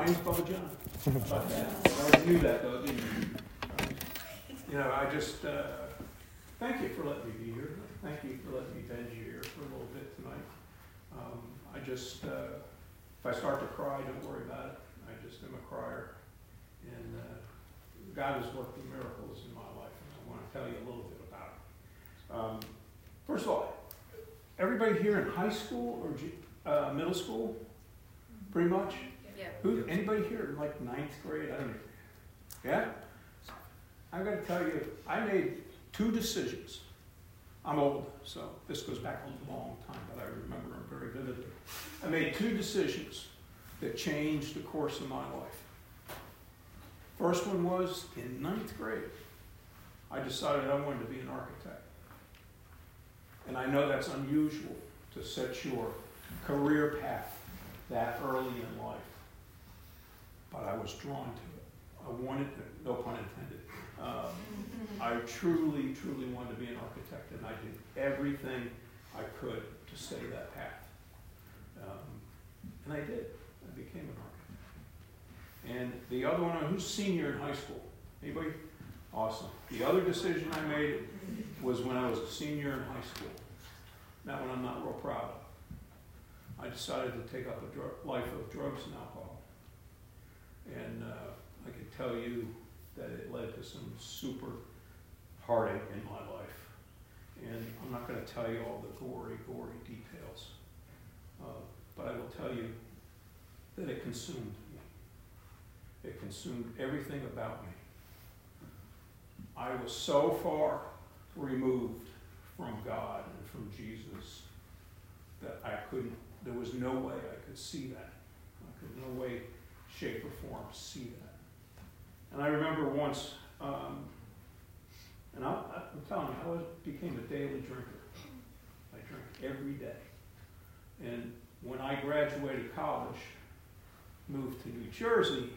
name's Bubba John. How about that? I already knew that though, didn't you? I just thank you for letting me be here. Thank you for letting me bend you here for a little bit tonight. If I start to cry, don't worry about it. I just am a crier. And God has worked miracles in my life, and I want to tell you a little bit about it. First of all, everybody here in high school or middle school? Pretty much? Yeah. Anybody here in like 9th grade? I don't know. Yeah? I've got to tell you, I made 2 decisions. I'm old, so this goes back a long time, but I remember them very vividly. I made 2 decisions that changed the course of my life. First one was in 9th grade. I decided I wanted to be an architect. And I know that's unusual to set your career path that early in life. But I was drawn to it. I wanted to, no pun intended. I truly, truly wanted to be an architect, and I did everything I could to stay that path. And I did. I became an architect. And the other one, who's senior in high school? Anybody? Awesome. The other decision I made was when I was a senior in high school. That one I'm not real proud of. I decided to take up a life of drugs and alcohol. And I can tell you that it led to some super heartache in my life. And I'm not going to tell you all the gory details. But I will tell you that it consumed me. It consumed everything about me. I was so far removed from God and from Jesus that there was no way I could see that. I could no way, shape, or form see that. And I remember once, and I'm telling you, I became a daily drinker. I drank every day. And when I graduated college, moved to New Jersey,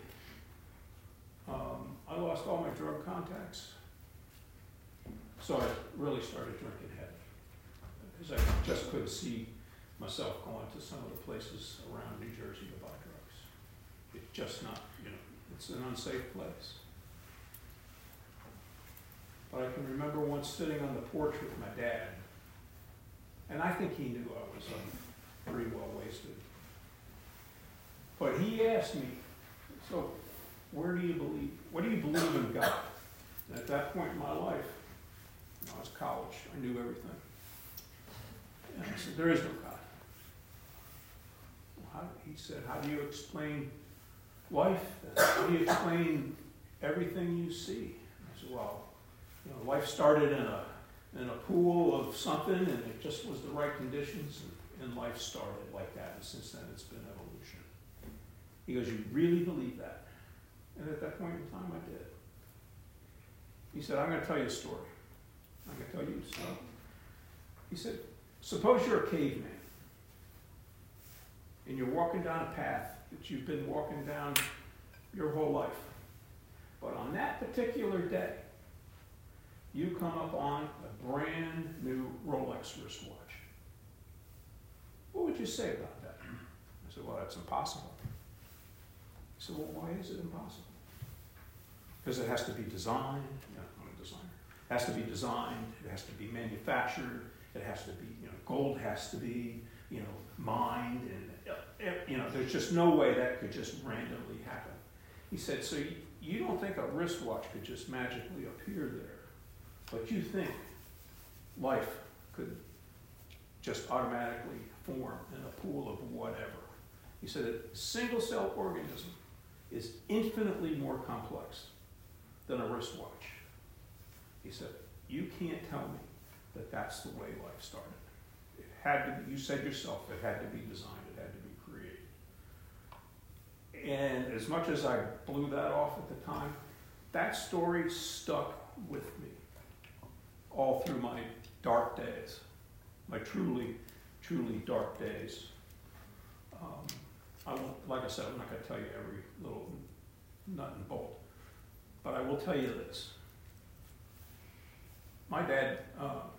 I lost all my drug contacts. So I really started drinking heavy. Because I just couldn't see myself going to some of the places around New Jersey to buy drugs. It's just not, it's an unsafe place. But I can remember once sitting on the porch with my dad, and I think he knew I was pretty well wasted. But he asked me, so what do you believe in God? And at that point in my life, I was college, I knew everything. And I said, there is no God. He said, how do you explain life? How do you explain everything you see? I said, well, life started in a pool of something, and it just was the right conditions, and life started like that, and since then it's been evolution. He goes, you really believe that? And at that point in time, I did. He said, I'm going to tell you a story. I'm going to tell you a story. He said, suppose you're a caveman, and you're walking down a path that you've been walking down your whole life. But on that particular day, you come up on a brand new Rolex wristwatch. What would you say about that? I said, well, that's impossible. He said, well, why is it impossible? Because it has to be designed. I'm a designer. It has to be designed. It has to be manufactured. It has to be, gold has to be, mined. And, there's just no way that could just randomly happen. He said, so you don't think a wristwatch could just magically appear there, but you think life could just automatically form in a pool of whatever. He said a single-cell organism is infinitely more complex than a wristwatch. He said, you can't tell me that that's the way life started. It had to be, you said yourself, it had to be designed, it had to be created. And as much as I blew that off at the time, that story stuck with me all through my dark days, my truly, truly dark days. Like I said, I'm not going to tell you every little nut and bolt, but I will tell you this. My dad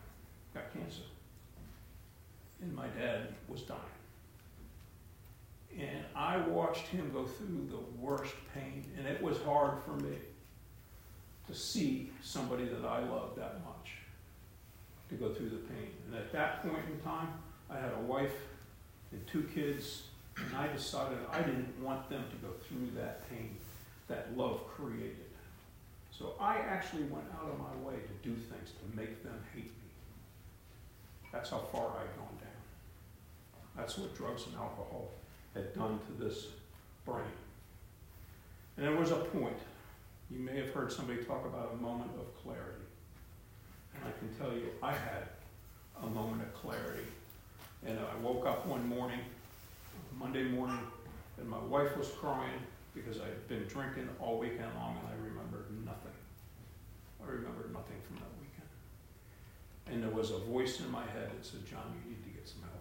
got cancer, and my dad was dying. And I watched him go through the worst pain, and it was hard for me to see somebody that I loved that much to go through the pain. And at that point in time, I had a wife and 2 kids, and I decided I didn't want them to go through that pain that love created. So I actually went out of my way to do things to make them hate me. That's how far I'd gone down. That's what drugs and alcohol had done to this brain. And there was a point. You may have heard somebody talk about a moment of clarity. And I can tell you, I had a moment of clarity. And I woke up one morning, Monday morning, and my wife was crying because I had been drinking all weekend long, and I remembered nothing. I remembered nothing from that weekend. And there was a voice in my head that said, John, you need to get some help.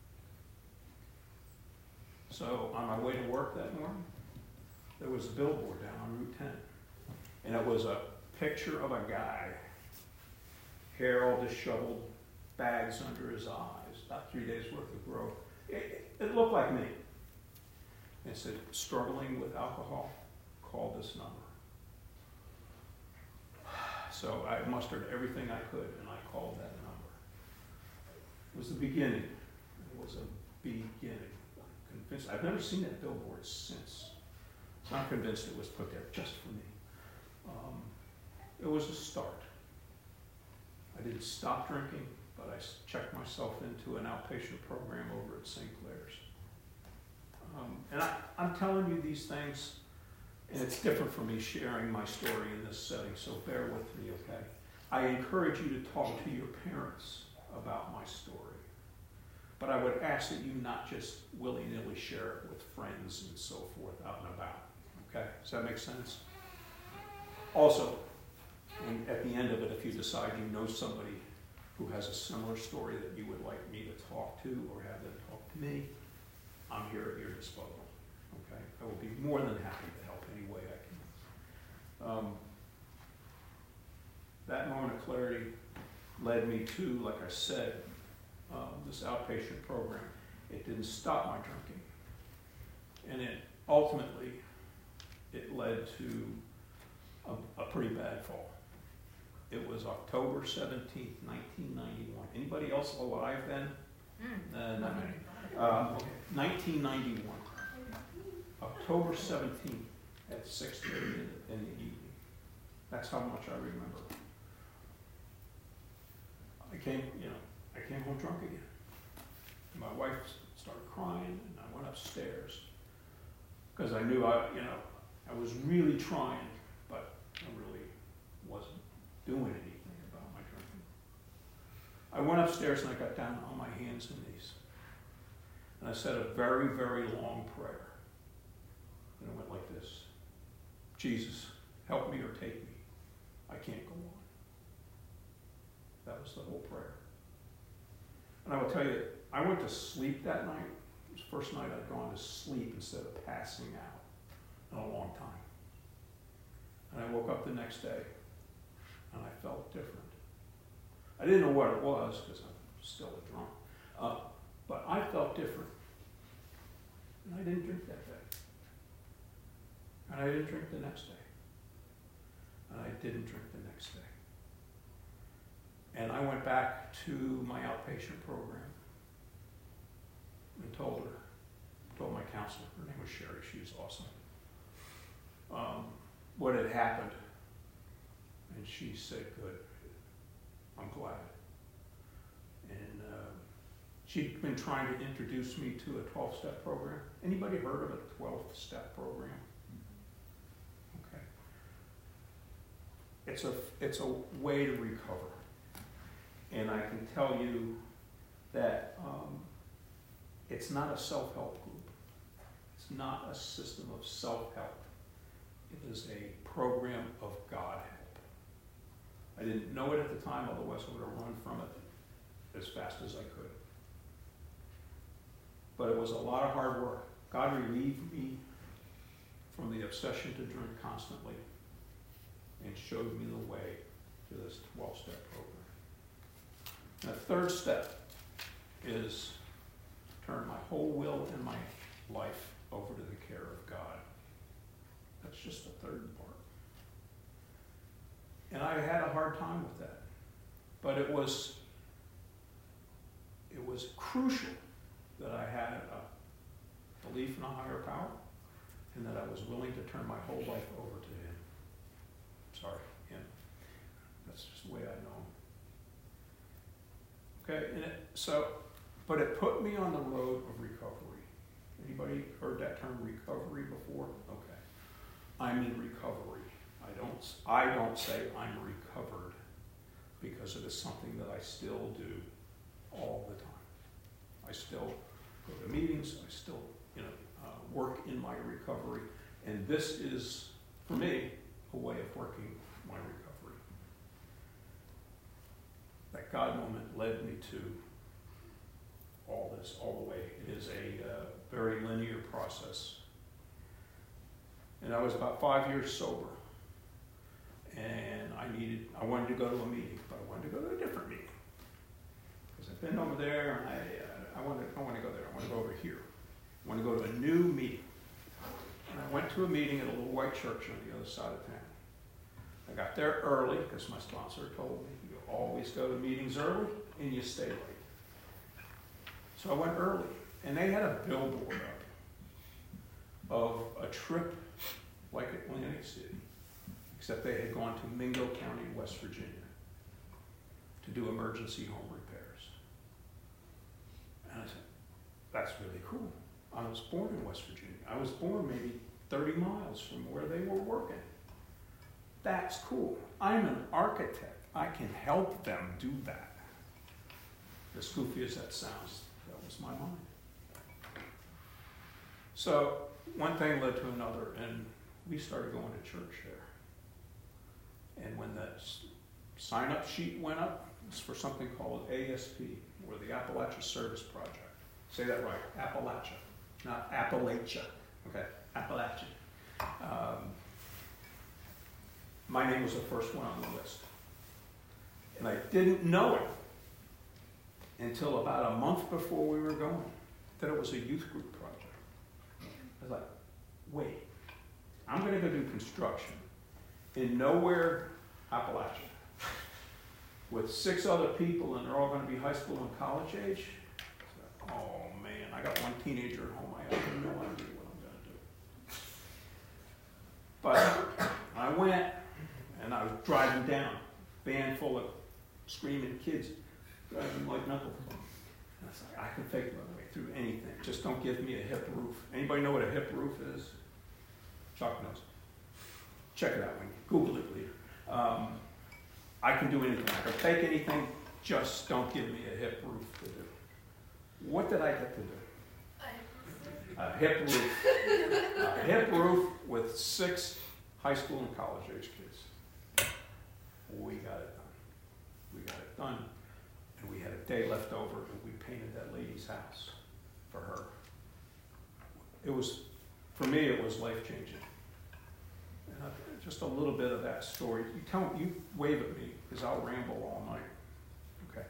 So on my way to work that morning, there was a billboard down on Route 10. And it was a picture of a guy, hair all disheveled, bags under his eyes, about 3 days worth of growth. It looked like me. It said, struggling with alcohol, call this number. So I mustered everything I could, and I called that number. It was the beginning. It was a beginning. I'm convinced. I've never seen that billboard since. So I'm convinced it was put there just for me. It was a start. I didn't stop drinking, but I checked myself into an outpatient program over at St. Clair's. And I'm telling you these things, and it's different for me sharing my story in this setting, so bear with me, okay? I encourage you to talk to your parents about my story. But I would ask that you not just willy-nilly share it with friends and so forth out and about, okay? Does that make sense? Also, and at the end of it, if you decide you know somebody who has a similar story that you would like me to talk to or have them talk to me, I'm here at your disposal, okay? I will be more than happy to help any way I can. That moment of clarity led me to, like I said, this outpatient program. It didn't stop my drinking. And it ultimately, it led to a pretty bad fall. It was October 17th, 1991. Anybody else alive then? No. 1991. October 17th at 6:30 in the evening. That's how much I remember. I came home drunk again. My wife started crying, and I went upstairs because I knew I was really trying, but I really wasn't doing anything about my drinking. I went upstairs and I got down on my hands and knees. And I said a very, very long prayer. And it went like this. Jesus, help me or take me. I can't go on. That was the whole prayer. And I will tell you, I went to sleep that night. It was the first night I'd gone to sleep instead of passing out in a long time. And I woke up the next day, and I felt different. I didn't know what it was, because I'm still a drunk. But I felt different. And I didn't drink that day. And I didn't drink the next day. And I didn't drink the next day. And I went back to my outpatient program and told my counselor, her name was Sherry, she was awesome, what had happened. And she said, good, I'm glad. And she'd been trying to introduce me to a 12-step program. Anybody heard of a 12-step program? Okay. It's a way to recover. And I can tell you that it's not a self-help group. It's not a system of self-help. It is a program of God help. I didn't know it at the time, otherwise I would have run from it as fast as I could. But it was a lot of hard work. God relieved me from the obsession to drink constantly and showed me the way to this 12-step program. The third step is turn my whole will and my life over to the care of God. That's just the third part. And I had a hard time with that. But it was crucial that I had a belief in a higher power and that I was willing to turn my whole life over to him. Sorry, him. That's just the way I know him. Okay, but it put me on the road of recovery. Anybody heard that term recovery before? Okay. I'm in recovery. I don't say I'm recovered because it is something that I still do all the time. I still go to meetings. I still, work in my recovery, and this is, for me, a way of working my recovery. That God moment led me to all this, all the way. It is a very linear process. And I was about 5 years sober. And I wanted to go to a meeting, but I wanted to go to a different meeting. Because I've been over there, and I want to go there. I want to go over here. I want to go to a new meeting. And I went to a meeting at a little white church on the other side of town. I got there early, because my sponsor told me, you always go to meetings early, and you stay late. So I went early, and they had a billboard up of a trip like Atlantic City, except they had gone to Mingo County, West Virginia, to do emergency home repairs. And I said, that's really cool. I was born in West Virginia. I was born maybe 30 miles from where they were working. That's cool. I'm an architect. I can help them do that. As goofy as that sounds, that was my mind. So one thing led to another, and we started going to church there. And when that sign-up sheet went up, it's for something called ASP, or the Appalachia Service Project. Say that right, Appalachia, not Appalachia. Okay, Appalachia. My name was the first one on the list. And I didn't know it until about a month before we were going, that it was a youth group project. I was like, wait, I'm going to go do construction in nowhere, Appalachia, with 6 other people, and they're all going to be high school and college age. Like, oh man, I got one teenager at home. I have no idea what I'm going to do. But I went, and I was driving down, van full of screaming kids, driving like knuckles. And I was like, I can fake my way through anything. Just don't give me a hip roof. Anybody know what a hip roof is? Chuck knows. Check it out when you Google it later. I can do anything. I can fake anything. Just don't give me a hip roof to do. What did I get to do? A hip roof. A hip roof with 6 high school and college age kids. We got it done. We got it done. And we had a day left over, and we painted that lady's house for her. It was, for me, it was life-changing. And just a little bit of that story. You wave at me, because I'll ramble all night. Okay.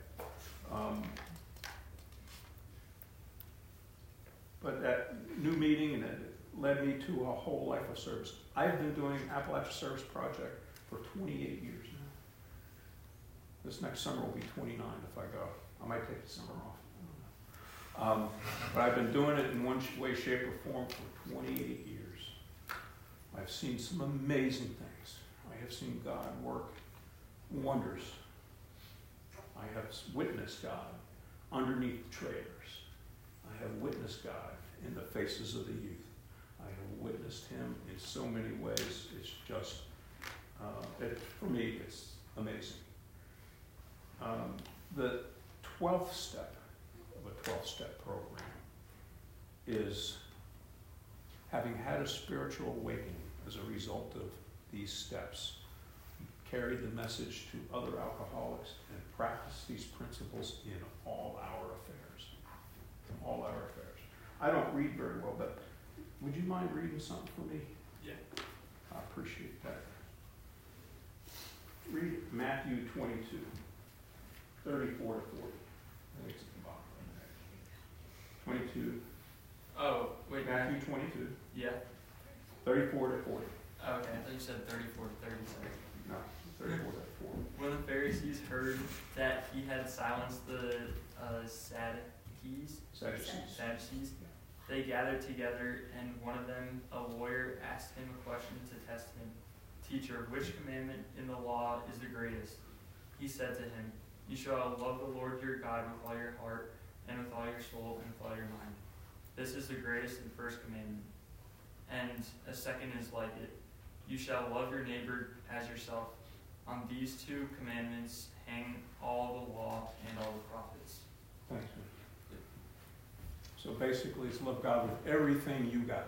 But that new meeting, and it led me to a whole life of service. I've been doing Appalachia Service Project for 28 years now. This next summer will be 29 if I go. I might take the summer off. I don't know. But I've been doing it in one way, shape, or form for 28 years. I've seen some amazing things. I have seen God work wonders. I have witnessed God underneath the trailers. I have witnessed God in the faces of the youth. I have witnessed him in so many ways. It's just, for me, it's amazing. The 12th step of a 12-step program is having had a spiritual awakening as a result of these steps. Carry the message to other alcoholics and practice these principles in all our affairs. In all our affairs. I don't read very well, but would you mind reading something for me? Yeah. I appreciate that. Read Matthew 22, 34 to 40. I think it's at the bottom. 22. Oh, wait, Yeah. 34 to 40. Okay, I thought you said 34 to 30, sorry. No, 34 to 40. When the Pharisees heard that he had silenced the Sadducees, they gathered together, and one of them, a lawyer, asked him a question to test him. Teacher, which commandment in the law is the greatest? He said to him, you shall love the Lord your God with all your heart, and with all your soul, and with all your mind. This is the greatest and first commandment. And a second is like it. You shall love your neighbor as yourself. On these two commandments hang all the law and all the prophets. Thanks, man. So basically, it's love God with everything you got.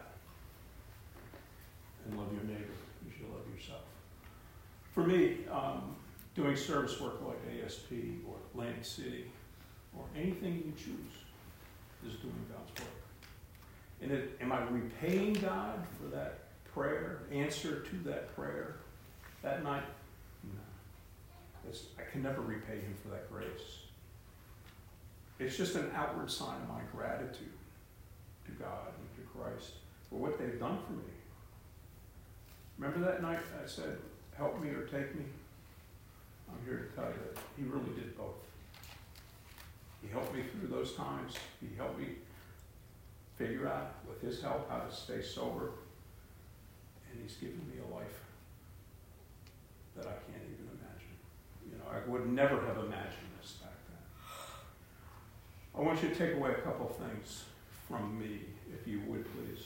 And love your neighbor as you love yourself. For me, doing service work like ASP or Atlantic City or anything you choose is doing God's work. And am I repaying God for that prayer, answer to that prayer that night? No. I can never repay him for that grace. It's just an outward sign of my gratitude to God and to Christ for what they've done for me. Remember that night I said, help me or take me? I'm here to tell you that he really did both. He helped me through those times. He helped me figure out, with his help, how to stay sober. And he's given me a life that I can't even imagine. You know, I would never have imagined this back then. I want you to take away a couple things from me, if you would, please.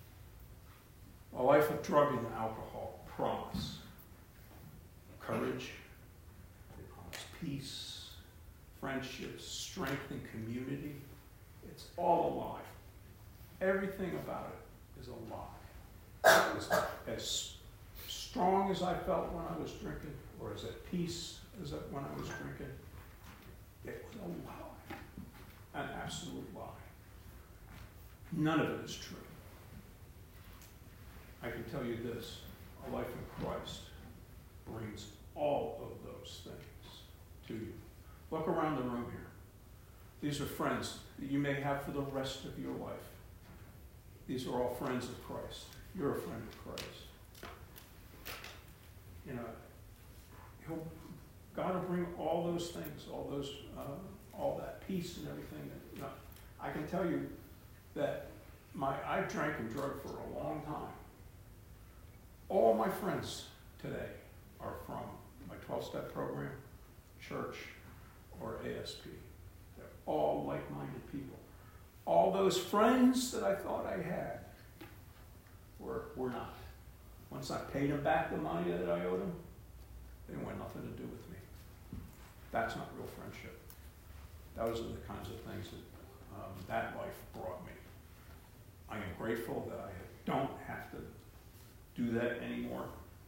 A life of drug and alcohol promise courage, they promise peace, friendships, strength, and community. It's all a lie. Everything about it is a lie. It was as strong as I felt when I was drinking, or as at peace as when I was drinking. It was a lie, an absolute lie. None of it is true. I can tell you this, a life in Christ brings all of those things to you. Look around the room here. These are friends that you may have for the rest of your life. These are all friends of Christ. You're a friend of Christ. You know, God will bring all those things, all that peace and everything. That, you know, I can tell you that I drank and drug for a long time. All my friends today are from my 12-step program, church, or ASP. They're all like-minded people. All those friends that I thought I had were not. Once I paid them back the money that I owed them, they want nothing to do with me. That's not real friendship. Those are the kinds of things that that life brought me. I am grateful that I don't have to do that anymore.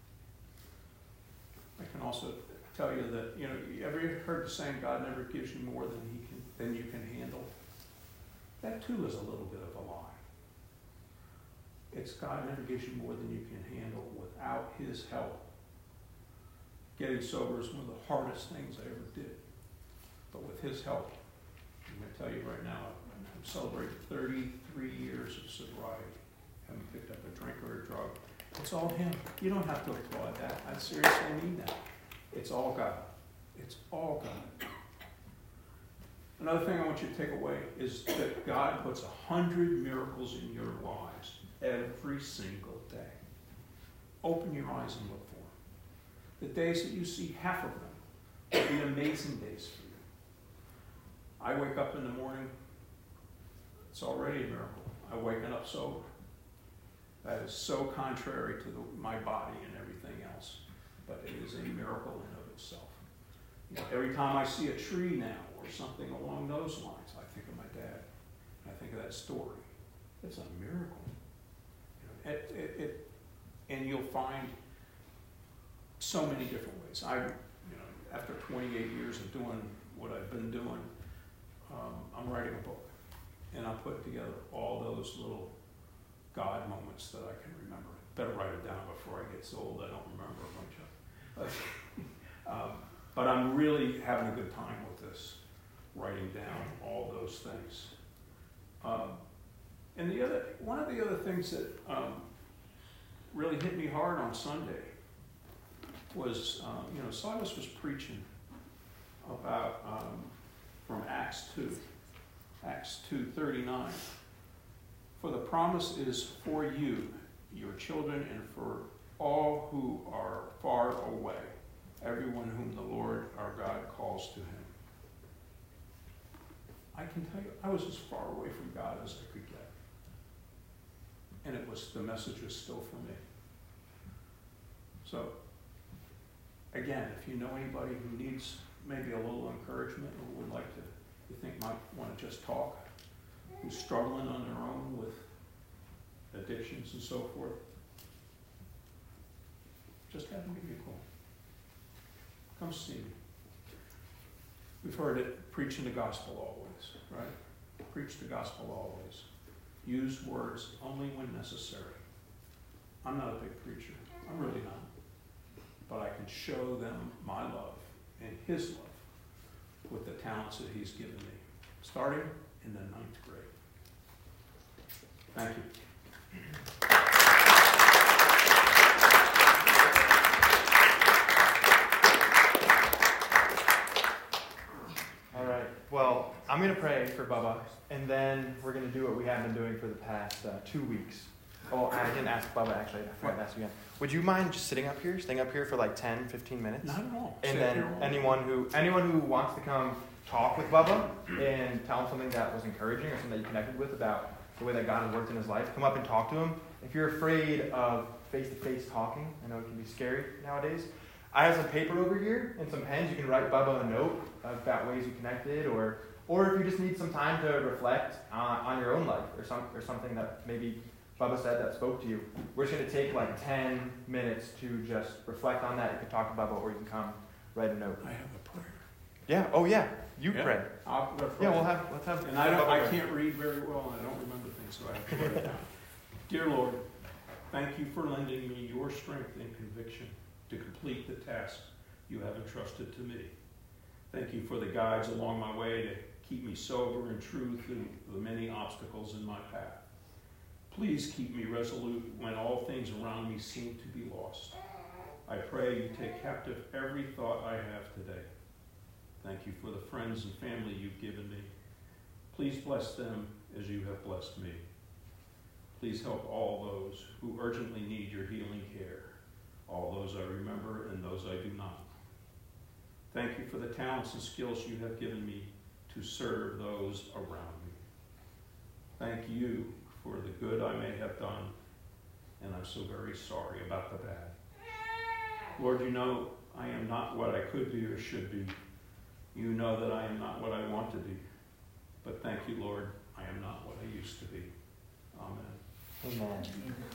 I can also tell you that, you know, you ever heard the saying, God never gives you more than you can handle? That too is a little bit of a lie. It's God never gives you more than you can handle without his help. Getting sober is one of the hardest things I ever did. But with his help, I'm going to tell you right now, I'm celebrating 33 years of sobriety. Haven't picked up a drink or a drug. It's all him. You don't have to applaud that. I seriously mean that. It's all God. It's all God. Another thing I want you to take away is that God puts 100 miracles in your lives every single day. Open your eyes and look for them. The days that you see half of them will be amazing days for you. I wake up in the morning, it's already a miracle. I'm waking up sober. That is so contrary to my body and everything else, but it is a miracle in and of itself. You know, every time I see a tree now or something along those lines, I think of my dad. I think of that story. It's a miracle. You know, and you'll find so many different ways. After 28 years of doing what I've been doing, I'm writing a book, and I'm putting together all those little God moments that I can remember. Better write it down before I get so old I don't remember a bunch of. But I'm really having a good time with this, writing down all those things. And one of the other things that really hit me hard on Sunday was, Silas was preaching about from Acts 2:39. For the promise is for you, your children, and for all who are far away, everyone whom the Lord our God calls to him. I can tell you, I was as far away from God as I could get. And the message was still for me. So, again, if you know anybody who needs maybe a little encouragement or would like to, you think might want to just talk, who's struggling on their own with addictions and so forth, just have them give me a call. Come see me. We've heard it, preaching the gospel always, right? Preach the gospel always. Use words only when necessary. I'm not a big preacher. I'm really not. But I can show them my love and his love with the talents that he's given me, starting in the 9th grade. Thank you. All right. Well, I'm going to pray for Bubba, and then we're going to do what we have been doing for the past 2 weeks. Oh, I didn't ask Bubba, actually. I forgot to ask you again. Would you mind just staying up here for like 10, 15 minutes? Not at all. And then anyone who wants to come talk with Bubba and tell him something that was encouraging or something that you connected with about the way that God has worked in his life, come up and talk to him. If you're afraid of face-to-face talking, I know it can be scary nowadays, I have some paper over here and some pens. You can write Bubba a note about ways you connected, or if you just need some time to reflect on your own life or something that maybe Bubba said that spoke to you. We're just going to take like 10 minutes to just reflect on that. You can talk to Bubba, or you can come write a note. I have a prayer. Yeah. Oh yeah. You pray. Yeah, let's have. And I can't read very well, and I don't remember things, so I have to write it down. Dear Lord, thank you for lending me your strength and conviction to complete the tasks you have entrusted to me. Thank you for the guides along my way to keep me sober and true through the many obstacles in my path. Please keep me resolute when all things around me seem to be lost. I pray you take captive every thought I have today. Thank you for the friends and family you've given me. Please bless them as you have blessed me. Please help all those who urgently need your healing care, all those I remember and those I do not. Thank you for the talents and skills you have given me to serve those around me. Thank you for the good I may have done, and I'm so very sorry about the bad. Lord, you know I am not what I could be or should be. You know that I am not what I want to be. But thank you, Lord, I am not what I used to be. Amen. Amen.